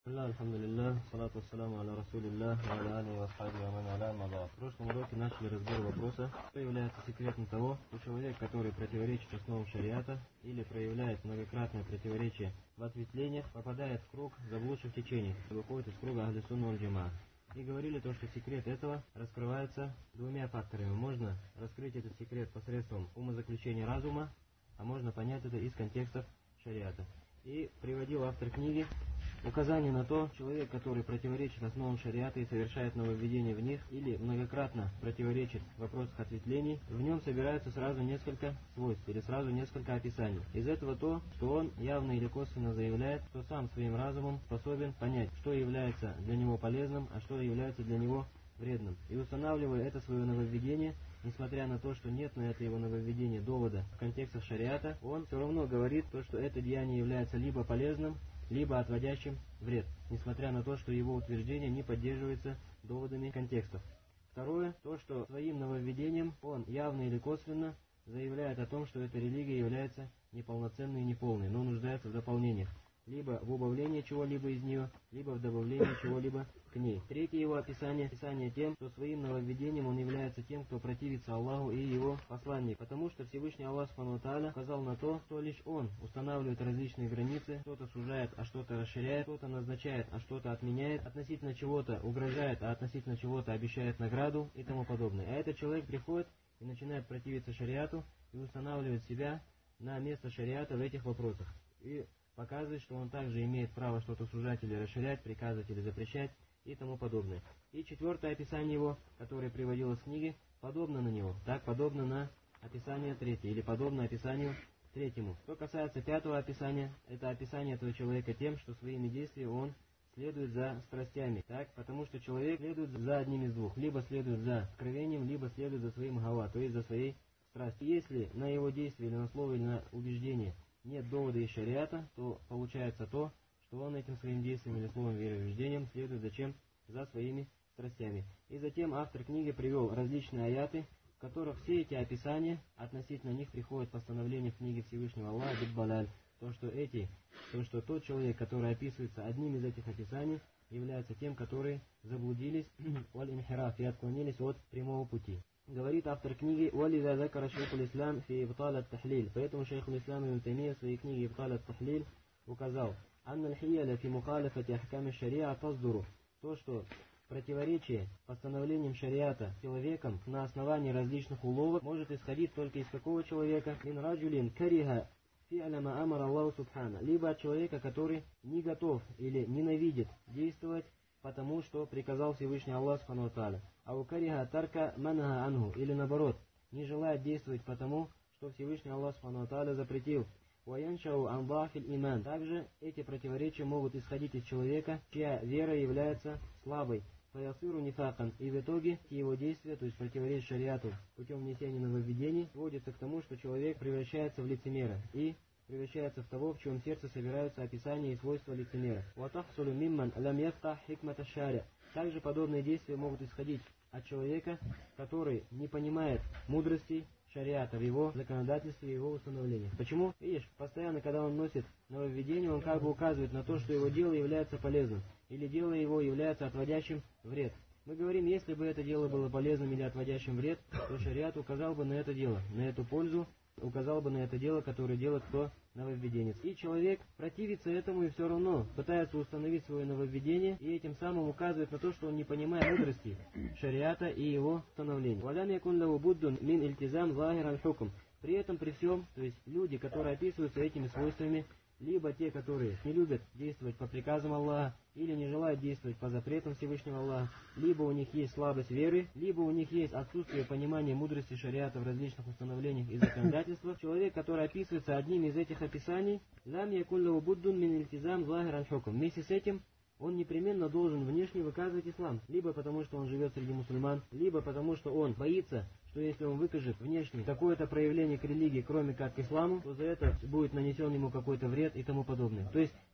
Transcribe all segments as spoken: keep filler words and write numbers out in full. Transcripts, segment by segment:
Альхамдулиллах, салату вассаламу аля расулиллах, ва аля алихи ва асхабихи ва ман валаха, амма ба'д. В прошлом уроке начали разбор вопроса, что является секретом того, что человек, который противоречит основам шариата или проявляет многократное противоречие в ответвлениях, попадает в круг заблудших течений, выходит из круга ахли сунна валь джамаа. И говорили то, что секрет этого раскрывается двумя факторами. Можно раскрыть этот секрет посредством умозаключения разума, а можно понять это из контекстов шариата. И приводил автор книги указание на то, человек, который противоречит основам шариата и совершает нововведения в них, или многократно противоречит в вопросах ответвлений, в нем собираются сразу несколько свойств, или сразу несколько описаний. Из этого то, что он явно или косвенно заявляет, что сам своим разумом способен понять, что является для него полезным, а что является для него вредным. И устанавливая это свое нововведение, несмотря на то, что нет на это его нововведение довода в контекстах шариата, он все равно говорит то, что это деяние является либо полезным, либо отводящим вред, несмотря на то, что его утверждение не поддерживается доводами контекстов. Второе, то, что своим нововведением он явно или косвенно заявляет о том, что эта религия является неполноценной и неполной, но нуждается в дополнениях, либо в убавлении чего-либо из нее, либо в добавлении чего-либо к ней. Третье его описание, описание тем, что своим нововведением он является тем, кто противится Аллаху и его посланнику, потому что Всевышний Аллах Субхану ва Тааля указал на то, что лишь он устанавливает различные границы, что-то сужает, а что-то расширяет, что-то назначает, а что-то отменяет, относительно чего-то угрожает, а относительно чего-то обещает награду и тому подобное. А этот человек приходит и начинает противиться шариату и устанавливает себя на место шариата в этих вопросах. И показывает, что он также имеет право что-то сужать или расширять, приказывать или запрещать и тому подобное. И четвертое описание его, которое приводилось в книге, подобно на него, так подобно на описание третье, или подобно описанию третьему. Что касается пятого описания, это описание этого человека тем, что своими действиями он следует за страстями, так, потому что человек следует за одним из двух, либо следует за откровением, либо следует за своим гава, то есть за своей страстью. Если на его действие, или на слово, или на убеждение нет довода из шариата, то получается то, что он этим своим действием или словом вероубеждением следует зачем? За своими страстями. И затем автор книги привел различные аяты, в которых все эти описания, относительно них приходит постановление в книге Всевышнего Аллаха бит-балаль, то, что эти, то, что тот человек, который описывается одним из этих описаний, является тем, которые заблудились валь-инхираф и отклонились от прямого пути. Говорит автор книги: «Вализа закара шейхул ислам фи ибтал ат-тахлиль». Поэтому шейхул ислам ибн Таймия в своей книге «Ибтал ат-тахлиль» указал: «Анна аль-хияля фи мухалифати ахками шариа таздуру». То, что противоречие постановлениям шариата человеком на основании различных уловок может исходить только из какого человека? «Мин раджулин кариха фи'ля ма амара Аллаху субхана». Либо от человека, который не готов или ненавидит действовать потому что приказал Всевышний Аллах Субхану ва Тааля. А у кариха тарка манага анху, или наоборот, не желает действовать потому, что Всевышний Аллах Субхану ва Тааля запретил. Уаяншау анбафиль иман. Также эти противоречия могут исходить из человека, чья вера является слабой. Фаясиру нифакан. И в итоге его действия, то есть противоречие шариату путем внесения нововведений, сводится к тому, что человек превращается в лицемера и превращается в того, в чьем сердце собираются описания и свойства лицемера. Также подобные действия могут исходить от человека, который не понимает мудрости шариата в его законодательстве и его установлениях. Почему? Видишь, постоянно, когда он носит нововведение, он как бы указывает на то, что его дело является полезным, или дело его является отводящим вред. Мы говорим, если бы это дело было полезным или отводящим вред, то шариат указал бы на это дело, на эту пользу, указал бы на это дело, которое делает кто? Нововведенец. И человек противится этому и все равно пытается установить свое нововведение, и этим самым указывает на то, что он не понимает мудрости шариата и его установления. При этом, при всем, то есть люди, которые описываются этими свойствами, либо те, которые не любят действовать по приказам Аллаха, или не желают действовать по запретам Всевышнего Аллаха, либо у них есть слабость веры, либо у них есть отсутствие понимания мудрости шариата в различных установлениях и законодательствах. Человек, который описывается одним из этих описаний, лам якуллаху буддун мин ильтизам захиран хукм. Вместе с этим он непременно должен внешне выказывать ислам, либо потому, что он живет среди мусульман, либо потому, что он боится, что если он выкажет внешне какое-то проявление к религии, кроме как к исламу, то за это будет нанесен ему какой-то вред и тому подобное. То есть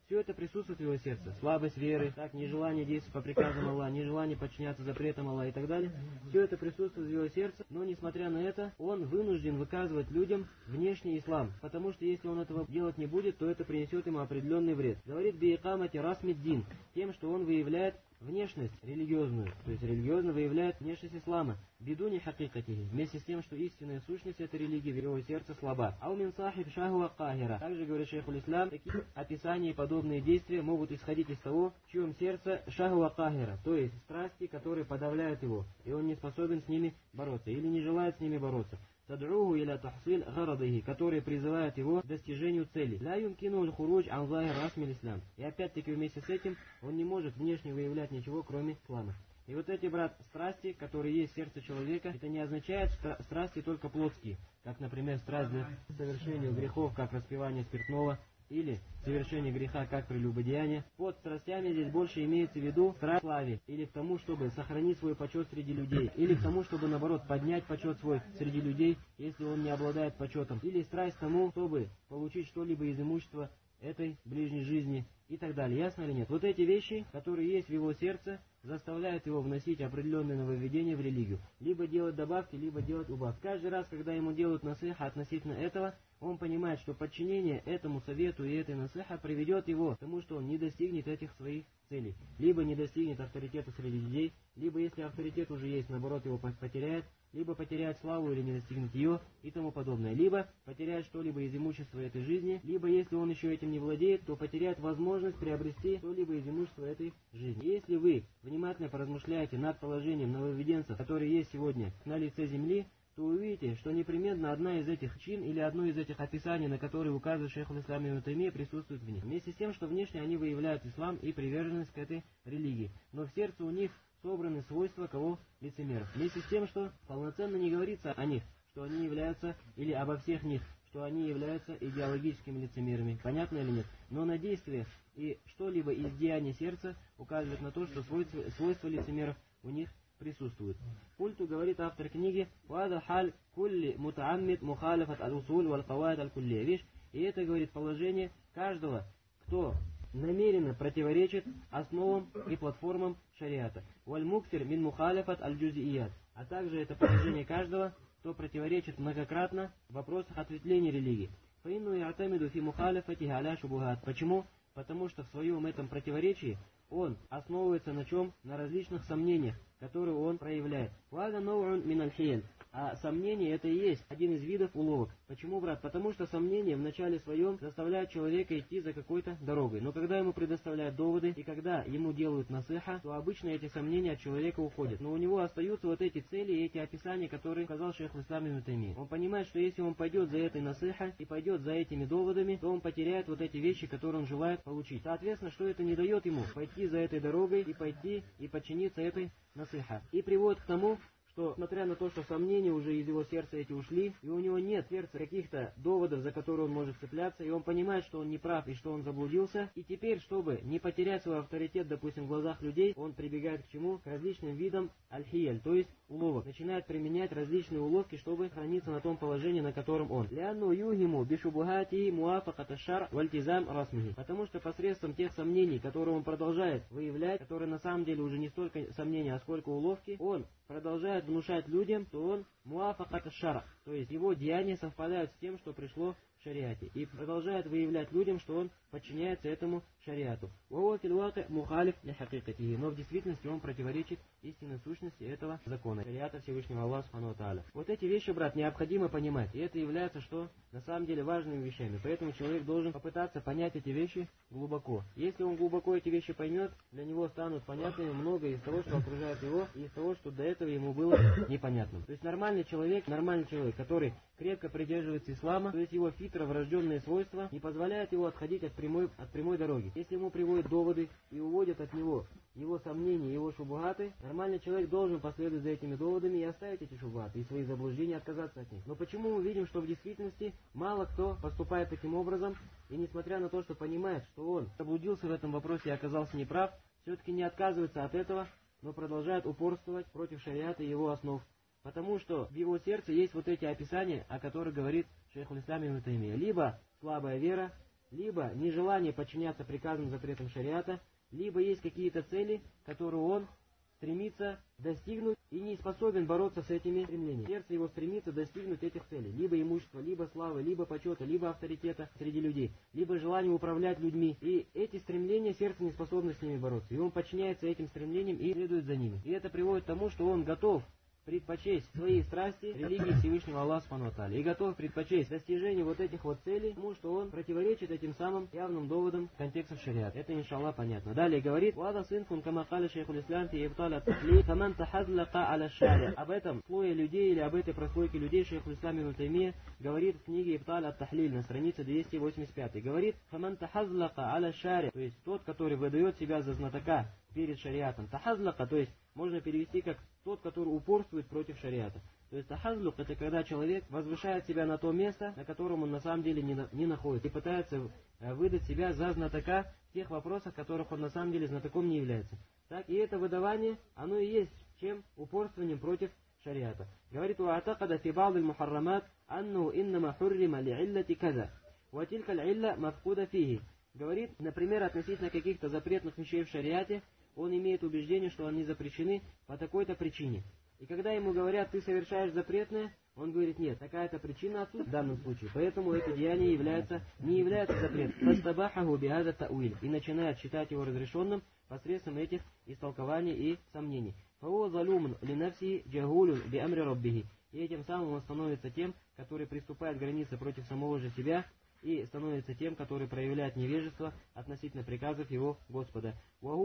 Все это присутствует в его сердце. Слабость веры, так, нежелание действовать по приказам Аллаха, нежелание подчиняться запретам Аллаха и так далее. Все это присутствует в его сердце, но несмотря на это, он вынужден выказывать людям внешний ислам, потому что если он этого делать не будет, то это принесет ему определенный вред. Говорит биикамати расмиддин, тем, что он выявляет внешность религиозную, то есть религиозно выявляет внешность ислама, бедуни хакикатихи, вместе с тем, что истинная сущность этой религии в его сердце слаба. Аумин сахиб шахуа кахира. Также, говорит шейхуль ислам, такие описания и подобные действия могут исходить из того, в чьем сердце шахуа кахира, то есть страсти, которые подавляют его, и он не способен с ними бороться, или не желает с ними бороться. Тад'уху иля тахсиль гарадихи, которые призывают его к достижению цели. Ля юмкину аль-хуруджь ан захир расмиль ислам. И опять-таки вместе с этим он не может внешне выявлять ничего, кроме ислама. И вот эти, брат, страсти, которые есть в сердце человека, это не означает стра- страсти только плотские, как, например, страсть к совершению грехов, как распивание спиртного, или совершение греха, как прелюбодеяние. Под страстями здесь больше имеется в виду страсть к славе, или к тому, чтобы сохранить свой почет среди людей, или к тому, чтобы, наоборот, поднять почет свой среди людей, если он не обладает почетом, или страсть к тому, чтобы получить что-либо из имущества этой ближней жизни и так далее. Ясно или нет? Вот эти вещи, которые есть в его сердце, заставляют его вносить определенные нововведения в религию. Либо делать добавки, либо делать убавки. Каждый раз, когда ему делают насыха относительно этого, он понимает, что подчинение этому совету и этой насыха приведет его к тому, что он не достигнет этих своих целей. Либо не достигнет авторитета среди людей, либо если авторитет уже есть, наоборот, его потеряет, либо потеряет славу или не достигнет ее и тому подобное. Либо потеряет что-либо из имущества этой жизни, либо если он еще этим не владеет, то потеряет возможность приобрести что-либо из имущества этой жизни. Если вы внимательно поразмышляете над положением нововведенцев, которые есть сегодня на лице земли, то увидите, что непременно одна из этих чин или одно из этих описаний, на которые указывает шейхуль ислам ибн Таймия, присутствует в них. Вместе с тем, что внешне они выявляют ислам и приверженность к этой религии, но в сердце у них собраны свойства кого? Лицемеров. Вместе с тем, что полноценно не говорится о них, что они являются, или обо всех них, что они являются идеологическими лицемерами. Понятно или нет? Но на действиях и что-либо из деяний сердца указывает на то, что свойства, свойства лицемеров у них присутствует. Культу, говорит автор книги, «Вада халь кулли мутааммид мухалифат аль-усуль валь-кавайд аль-куллия». Видишь, и это, говорит, положение каждого, кто намеренно противоречит основам и платформам шариата. «Валь-муксир мин мухалифат аль-джузият». А также это положение каждого, кто противоречит многократно в вопросах ответвления религии. «Фаинну я'тамиду фи мухалифати аля шубухат». Почему? Потому что в своем этом противоречии он основывается на чем? На различных сомнениях, которые он проявляет. «Вада ноу'ун мин аль-хияль». А сомнение это и есть один из видов уловок. Почему, брат? Потому что сомнение в начале своем заставляет человека идти за какой-то дорогой. Но когда ему предоставляют доводы и когда ему делают насыха, то обычно эти сомнения от человека уходят. Но у него остаются вот эти цели и эти описания, которые сказал шейх ислам ибн Таймия. Он понимает, что если он пойдет за этой насыха и пойдет за этими доводами, то он потеряет вот эти вещи, которые он желает получить. Соответственно, что это не дает ему пойти за этой дорогой и пойти и подчиниться этой насыха. И приводит к тому, что, несмотря на то, что сомнения уже из его сердца эти ушли, и у него нет в сердце каких-то доводов, за которые он может цепляться, и он понимает, что он не прав и что он заблудился, и теперь, чтобы не потерять свой авторитет, допустим, в глазах людей, он прибегает к чему? К различным видам аль-хияль, то есть уловок. Начинает применять различные уловки, чтобы храниться на том положении, на котором он. «Лянну югиму бишубухати муафаката шар вальтизам расмихи». Потому что посредством тех сомнений, которые он продолжает выявлять, которые на самом деле уже не столько сомнения, а сколько уловки, он продолжает внушать людям, что он муафакат аш-шар, то есть его деяния совпадают с тем, что пришло в шариате, и продолжает выявлять людям, что он подчиняется этому шариату. Но в действительности он противоречит истинной сущности этого закона, шариата Всевышнего Аллаха Субхану ва Тааля. Вот эти вещи, брат, необходимо понимать, и это является, что на самом деле важными вещами, поэтому человек должен попытаться понять эти вещи глубоко. Если он глубоко эти вещи поймет, для него станут понятными много из того, что окружает его, и из того, что до этого ему было непонятным. То есть нормальный человек, нормальный человек, который крепко придерживается ислама, то есть его фитра, врожденные свойства, не позволяют его отходить от прямой, от прямой дороги. Если ему приводят доводы и уводят от него его сомнения, его шубухаты, нормальный человек должен последовать за этими доводами и оставить эти шубухаты и свои заблуждения, отказаться от них. Но почему мы видим, что в действительности мало кто поступает таким образом, и несмотря на то, что понимает, что он заблудился в этом вопросе и оказался неправ, все-таки не отказывается от этого, но продолжает упорствовать против шариата и его основ. Потому что в его сердце есть вот эти описания, о которых говорит шейхуль ислам ибн Таймия. Либо слабая вера, либо нежелание подчиняться приказам, запретам шариата, либо есть какие-то цели, которые он стремится достигнуть и не способен бороться с этими стремлениями. Сердце его стремится достигнуть этих целей. Либо имущества, либо славы, либо почета, либо авторитета среди людей, либо желание управлять людьми. И эти стремления сердце не способно с ними бороться. И он подчиняется этим стремлениям и следует за ними. И это приводит к тому, что он готов предпочесть свои страсти религии Всевышнего Аллаха Субхану ва Тааля и готов предпочесть достижение вот этих вот целей, потому что он противоречит этим самым явным доводам контекстов шариата. Это, иншаллах, понятно. Далее говорит: «Вада синфун кама каля шейхуль ислам фи ибталь ат-тахлид каман тахазлака аля шари». Об этом слое людей или об этой прослойке людей шейхуль ислам ибн Таймия говорит в книге «Ибталь ат-тахлиль» на странице двести восемьдесят пять. Говорит: «Каман тахазлака аля шари», то есть тот, который выдает себя за знатока перед шариатом. Тахазлака, то есть можно перевести как тот, который упорствует против шариата. То есть тахазлук — это когда человек возвышает себя на то место, на котором он на самом деле не, на, не находится, и пытается выдать себя за знатока в тех вопросах, в которых он на самом деле знатоком не является. Так, и это выдавание, оно и есть чем упорствованием против шариата. Говорит: «Уатакада фи ба'д аль-мухаррамат анну иннама хуррима ли'иллати каза, ва тилька аль-илля мафкуда фихи». Говорит, например, относительно каких-то запретных вещей в шариате, он имеет убеждение, что они запрещены по такой-то причине. И когда ему говорят: ты совершаешь запретное, он говорит: нет, такая-то причина отсутствует в данном случае, поэтому это деяние является, не является запретом. И начинает считать его разрешенным посредством этих истолкований и сомнений. И этим самым он становится тем, который приступает к границе против самого же себя, и становится тем, который проявляет невежество относительно приказов его Господа.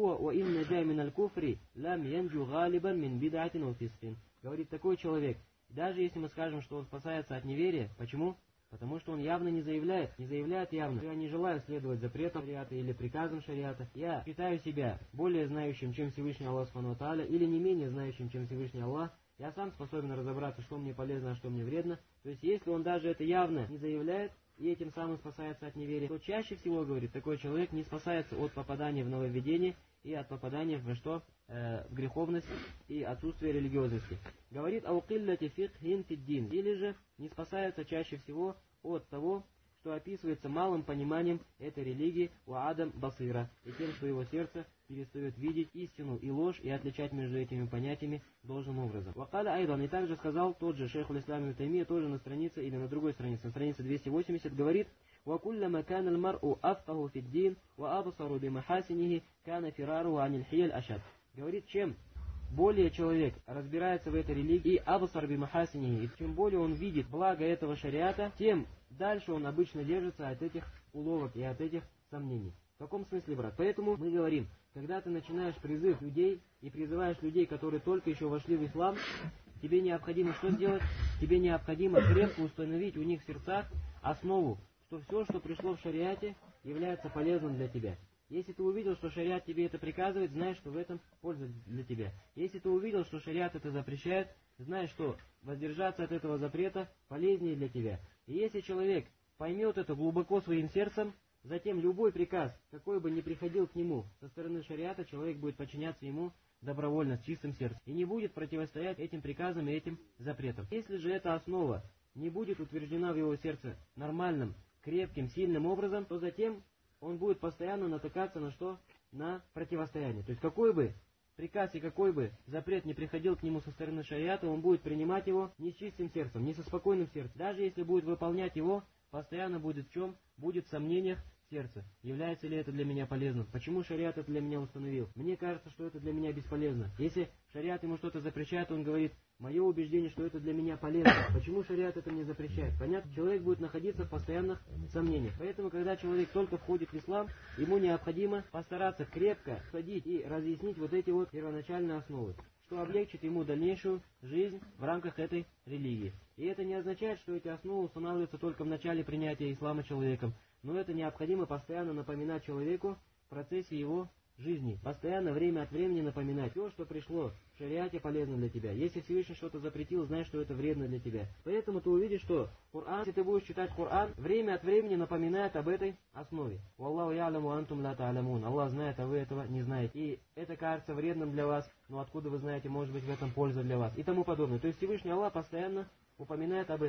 Говорит такой человек, даже если мы скажем, что он спасается от неверия, почему? Потому что он явно не заявляет, не заявляет явно: я не желаю следовать запретам шариата или приказам шариата. Я считаю себя более знающим, чем Всевышний Аллах Субхану ва Тааля, или не менее знающим, чем Всевышний Аллах. Я сам способен разобраться, что мне полезно, а что мне вредно. То есть, если он даже это явно не заявляет, и этим самым спасается от неверия, то чаще всего, говорит, такой человек не спасается от попадания в нововведение и от попадания в что? Э, в греховность и отсутствие религиозности. Говорит: аукилляти фикхин фиддин, или же не спасается чаще всего от того, что описывается малым пониманием этой религии у Адам Басира, и тем, что его сердце перестает видеть истину и ложь и отличать между этими понятиями должным образом. Вакаля айдан, и также сказал тот же шейхуль ислам ибн Таймия, тоже на странице или на другой странице, на странице двести восемьдесят, говорит: وَكُلَّمَا كَانَ الْمَرْءُ أَفْقَهُ فِي الدِّينِ وَأَبْصَرُ بِمَحَاسِنِهِ كَانَ فِرَارُهُ عَنِ الْحِيَلِ أَشَدَّ. Говорит, чем более человек разбирается в этой религии, и абсар бимахасинихи, и чем более он видит благо этого шариата, тем дальше он обычно держится от этих уловок и от этих сомнений. В каком смысле, брат? Поэтому мы говорим, когда ты начинаешь призыв людей и призываешь людей, которые только еще вошли в ислам, тебе необходимо что сделать? Тебе необходимо крепко установить у них в сердцах основу, что все, что пришло в шариате, является полезным для тебя. Если ты увидел, что шариат тебе это приказывает, знай, что в этом польза для тебя. Если ты увидел, что шариат это запрещает, знай, что воздержаться от этого запрета полезнее для тебя. И если человек поймет это глубоко своим сердцем, затем любой приказ, какой бы ни приходил к нему со стороны шариата, человек будет подчиняться ему добровольно, с чистым сердцем, и не будет противостоять этим приказам и этим запретам. Если же эта основа не будет утверждена в его сердце нормальным, крепким, сильным образом, то затем он будет постоянно натыкаться на что? На противостояние. То есть какой бы приказ и какой бы запрет не приходил к нему со стороны шариата, он будет принимать его не с чистым сердцем, не со спокойным сердцем. Даже если будет выполнять его, постоянно будет в чем? Будет в сомнениях сердца. Является ли это для меня полезным? Почему шариат это для меня установил? Мне кажется, что это для меня бесполезно. Если шариат ему что-то запрещает, он говорит: мое убеждение, что это для меня полезно. Почему шариат это мне запрещает? Понятно? Человек будет находиться в постоянных сомнениях. Поэтому, когда человек только входит в ислам, ему необходимо постараться крепко входить и разъяснить вот эти вот первоначальные основы, что облегчит ему дальнейшую жизнь в рамках этой религии. И это не означает, что эти основы устанавливаются только в начале принятия ислама человеком, но это необходимо постоянно напоминать человеку в процессе его жизни. Постоянно, время от времени напоминать: все, что пришло в шариате, полезно для тебя. Если Всевышний что-то запретил, знай, что это вредно для тебя. Поэтому ты увидишь, что Коран, если ты будешь читать Коран, время от времени напоминает об этой основе. «Валлаху я'ламу антум ла та'лямун». Аллах знает, а вы этого не знаете. И это кажется вредным для вас, но откуда вы знаете, может быть в этом польза для вас. И тому подобное. То есть Всевышний Аллах постоянно упоминает об этом,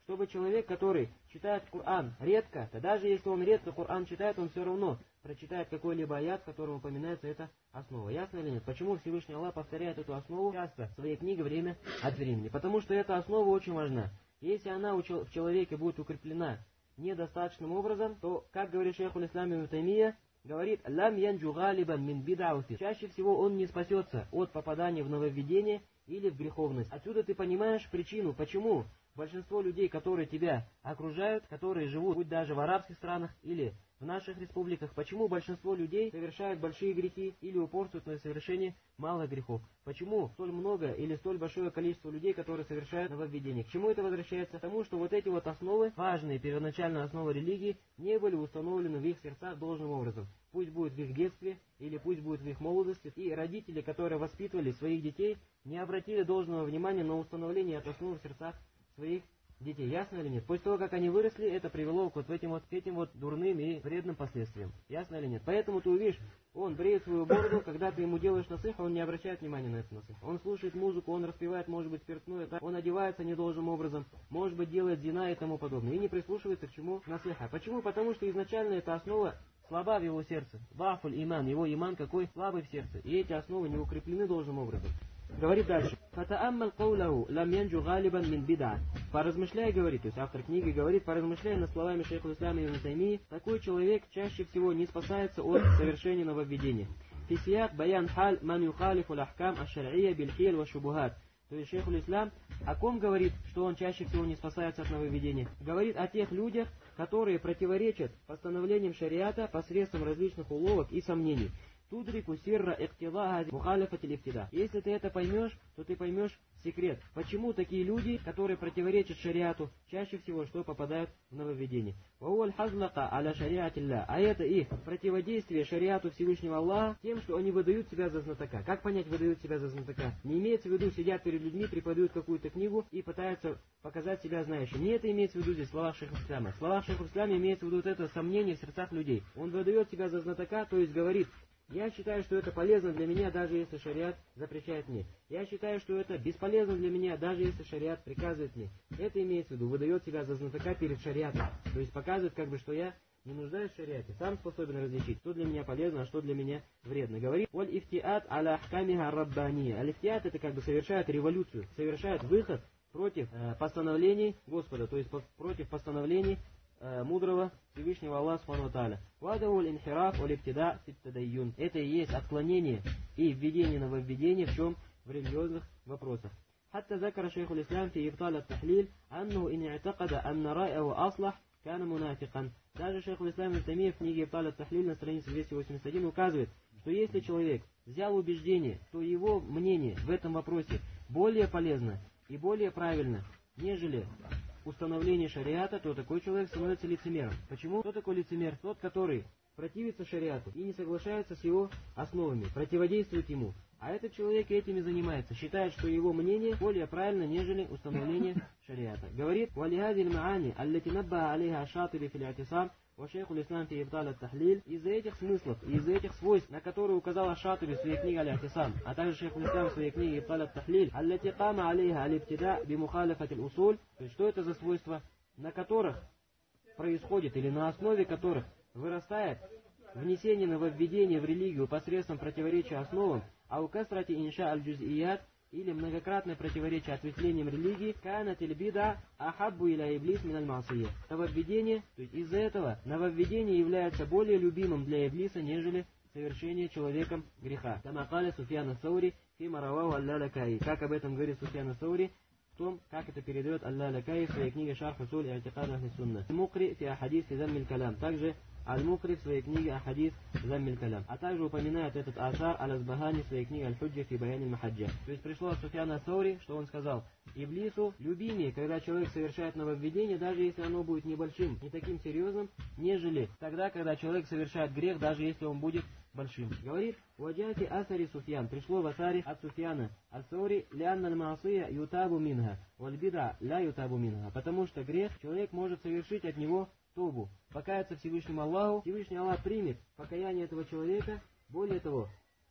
чтобы человек, который читает Коран редко, то даже если он редко Коран читает, он все равно прочитает какой-либо аят, в котором упоминается эта основа. Ясно или нет? Почему Всевышний Аллах повторяет эту основу часто в своей книге время от времени? Потому что эта основа очень важна. Если она в человеке будет укреплена недостаточным образом, то, как говорит шейхуль ислам ибн Таймия, говорит, «Лам янджу галибан мин бид'ауфи». Чаще всего он не спасется от попадания в нововведение или в греховность. Отсюда ты понимаешь причину, почему большинство людей, которые тебя окружают, которые живут, будь даже в арабских странах или в наших республиках, почему большинство людей совершают большие грехи или упорствуют на совершении малых грехов? Почему столь много или столь большое количество людей, которые совершают нововведения? К чему это возвращается? К тому, что вот эти вот основы, важные первоначальные основы религии, не были установлены в их сердцах должным образом. Пусть будет в их детстве или пусть будет в их молодости. И родители, которые воспитывали своих детей, не обратили должного внимания на установление от основ в сердцах своих детей. Ясно или нет? После того, как они выросли, это привело к вот этим вот, к этим вот дурным и вредным последствиям. Ясно или нет? Поэтому ты увидишь, он бреет свою бороду, когда ты ему делаешь насых, он не обращает внимания на это насых. Он слушает музыку, он распевает, может быть, спиртное, так? Он одевается недолжным образом, может быть, делает зина и тому подобное. И не прислушивается к чему насыха. Почему? Потому что изначально эта основа слаба в его сердце. Вафуль иман, его иман какой слабый в сердце. И эти основы не укреплены должным образом. Говорит дальше. «Фатааммал каулаху лам янджу галибан мин бид'а». Поразмышляй, говорит, то есть автор книги говорит, поразмышляй над словами шейхул ислама ибн Таймии, такой человек чаще всего не спасается от совершения нововведения. Фисияк баян халь ман юхалифу лахкам аш-шар'ия биль-хиль ва шубухат. То есть шейхуль ислам о ком говорит, что он чаще всего не спасается от нововведения? Говорит о тех людях, которые противоречат постановлениям шариата посредством различных уловок и сомнений. Тудрику сирра иктидаха мухалифатиль ибтида. Если ты это поймешь, то ты поймешь секрет. Почему такие люди, которые противоречат шариату, чаще всего что попадают в нововведение? Вауль хазлака аля шариатилля. А это их противодействие шариату Всевышнего Аллаха тем, что они выдают себя за знатока. Как понять, выдают себя за знатока? Не имеется в виду, сидят перед людьми, преподают какую-то книгу и пытаются показать себя знающим. Не это имеется в виду здесь в словах шейха ислама. В словах шейха ислама имеется в виду вот это сомнение в сердцах людей. Он выдает себя за знатока, то есть говорит: я считаю, что это полезно для меня, даже если шариат запрещает мне. Я считаю, что это бесполезно для меня, даже если шариат приказывает мне. Это имеется в виду, выдает себя за знатока перед шариатом. То есть показывает, как бы, что я не нуждаюсь в шариате, сам способен различить, что для меня полезно, а что для меня вредно. Говорит: «Воль ифтиат аля ахкамиха раббания». Аль-ифтиат — это как бы совершает революцию, совершает выход против э, постановлений Господа, то есть по, против постановлений мудрого Всевышнего Аллаха Субхану ва Тааля. Вадавуль инхираф оль ибтида фит тадайюн. Это и есть отклонение и введение нововведения в чем? В религиозных вопросах. حتى ذكر شيخ الإسلام في إبطال التحليل أنه إن اعتقد أن رأيه أصلح كان منافقا. Даже шейх ислам ибн Таймия в книге «Ибталь ат-Тахлиль» на странице двести восемьдесят один указывает, что если человек взял убеждение, то его мнение в этом вопросе более полезно и более правильно, нежели установление шариата, то такой человек становится лицемером. Почему? Кто такой лицемер? Тот, который противится шариату и не соглашается с его основами, противодействует ему. А этот человек этим и занимается, считает, что его мнение более правильно, нежели установление шариата. Говорит: «Валихадиль маани, аллати набба алейха ашатиби фил атисам, ва шейхуль ислам фи ибталь ат-тахлиль». Из-за этих смыслов и из-за этих свойств, на которые указал Аш-Шатиби в своей книге «Аль-Атисам», а также шейхуль ислам в своей книге «Ибталь ат-тахлиль», аллати кама алейха аль-ибтида би мухалифатиль усуль. То есть, что это за свойства, на которых происходит или на основе которых вырастает внесение нововведения в религию посредством противоречия основам, а у касрати инша аль-джузият, или многократное противоречие ответвлениям религии, канат иль-бида ахаббу иля иблис мин аль-масия. Нововведение, то есть из-за этого нововведение является более любимым для иблиса, нежели совершение человеком греха. Тамакаля Суфьян ас-Саури фима равау аль-Лалакаи. Как об этом говорит Суфьян ас-Саури в том, как это передает Аль-Лалакаи в своей книге «Шарх усуль и'тикад ахли сунна». Мукри фи ахадис заммиль калям. Также Аль-Мукри в своей книге «Ахадис заммиль калям». А также упоминает этот асар Аль-Азбахани в своей книге «Аль-Худжа фи баяниль махаджа». То есть пришло от Суфьяна ас-Саури, что он сказал: иблису любимее, когда человек совершает нововведение, даже если оно будет небольшим, не таким серьезным, нежели тогда, когда человек совершает грех, даже если он будет большим. Говорит: «Ваджати асари Суфьян». Пришло в асаре от Суфьяна ас-Саури: «Лианна аль-маасия ютабу минха, валь-бида ля ютабу минха». Потому что грех человек может совершить от него тобу, покаяться Всевышнему Аллаху, Всевышний Аллах примет покаяние этого человека. Более того,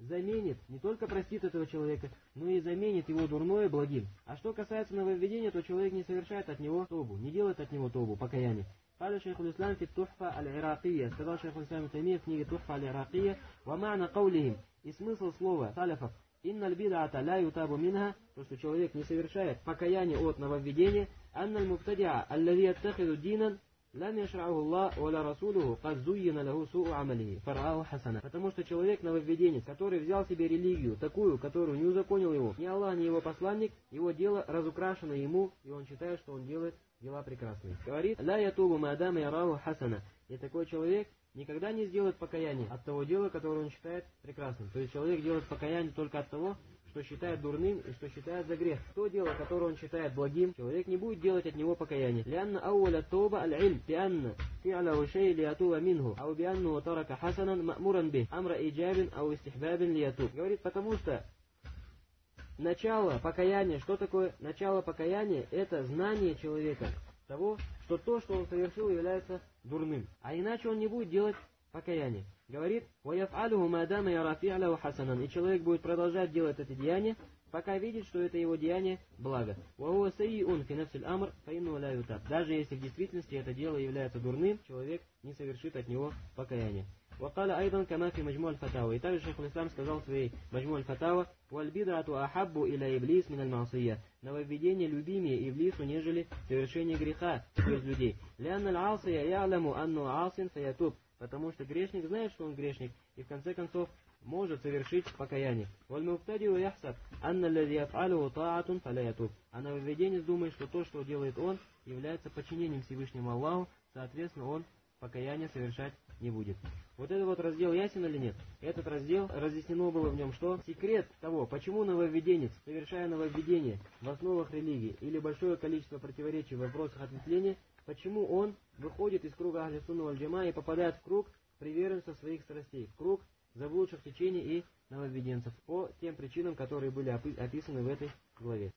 заменит, не только простит этого человека, но и заменит его дурное благим. А что касается нововведения, то человек не совершает от него тобу, не делает от него тобу, покаяние. قال شيخ الإسلام في التحفة العراقية, сказал шейх الإسلام ибн Таймия в книге Тухфа аль-Иракия, ومعنى قولهم, и смысл слова салафов, инналь бид'ата ла ютабу минха, то, что человек не совершает покаяние от нововведения, анналь мубтадиа аллади яттахиду динан лам яшрa'уху Аллах ва ла расулуху кад зуйина лаху суу амалихи фар'аху хасана. Потому что человек нововведенец, который взял себе религию, такую, которую не узаконил его ни Аллах, ни его посланник, его дело разукрашено ему, и он считает, что он делает дела прекрасные. Говорит, ла ятубу мадама яраху хасана. И такой человек никогда не сделает покаяние от того дела, которое он считает прекрасным. То есть человек делает покаяние только от того, что считает дурным и что считает за грех. То дело, которое он считает благим, человек не будет делать от него покаяние. Лянна ауля тоба аль-илм, бианна фи'алаху шей лиятуба минху, ау бианну тарака хасанан ма'муран бих, амра иджабин ау истихбабин лиятуб. Говорит, потому что начало покаяния, что такое начало покаяния? Это знание человека того, что то, что он совершил, является дурным. А иначе он не будет делать покаяние. Говорит, وَيَفْعَلُهُ مَا دَامَ يَرَى فِعْلَهُ حَسَنًا. И человек будет продолжать делать это деяние, пока видит, что это его деяние благо. وَهُوَ سَيِّئٌ فِي نَفْسِ الْأَمْرِ فَإِنَّهُ لَا يُتَابُ. Даже если в действительности это дело является дурным, человек не совершит от него покаяние. وقال أيضا كما في مجموع الفتاوى. И также шейх الإسلام сказал в своей مجموع الفتاوى, وَالْبِدْعَةُ أَحَبُّ إِلَى إِبْلِيسِ مِنَ الْمَعْصِيَّةِ. Нововведение любимее Иблису, нежели совершение греха из людей. لأن العاصي يعلم أنه عاص فيتوب. Потому что грешник знает, что он грешник, и в конце концов может совершить покаяние. وَالْمُبْتَدِعُ يَحْسَبُ أَنَّ الَّذِي يَفْعَلُهُ طَاعَةٌ فَلَا يَتُوبُ. А нововведенец думает, что то, что делает он, является подчинением Всевышнему Аллаху, соответственно, он покаяние совершать не будет. Вот этот вот раздел ясен или нет? Этот раздел разъяснено было в нем, что секрет того, почему нововведенец, совершая нововведение в основах религии или большое количество противоречий в вопросах ответвления, почему он выходит из круга Ахли Сунна валь Джамаа и попадает в круг приверженцев своих страстей, в круг заблудших течений и нововведенцев, по тем причинам, которые были описаны в этой главе.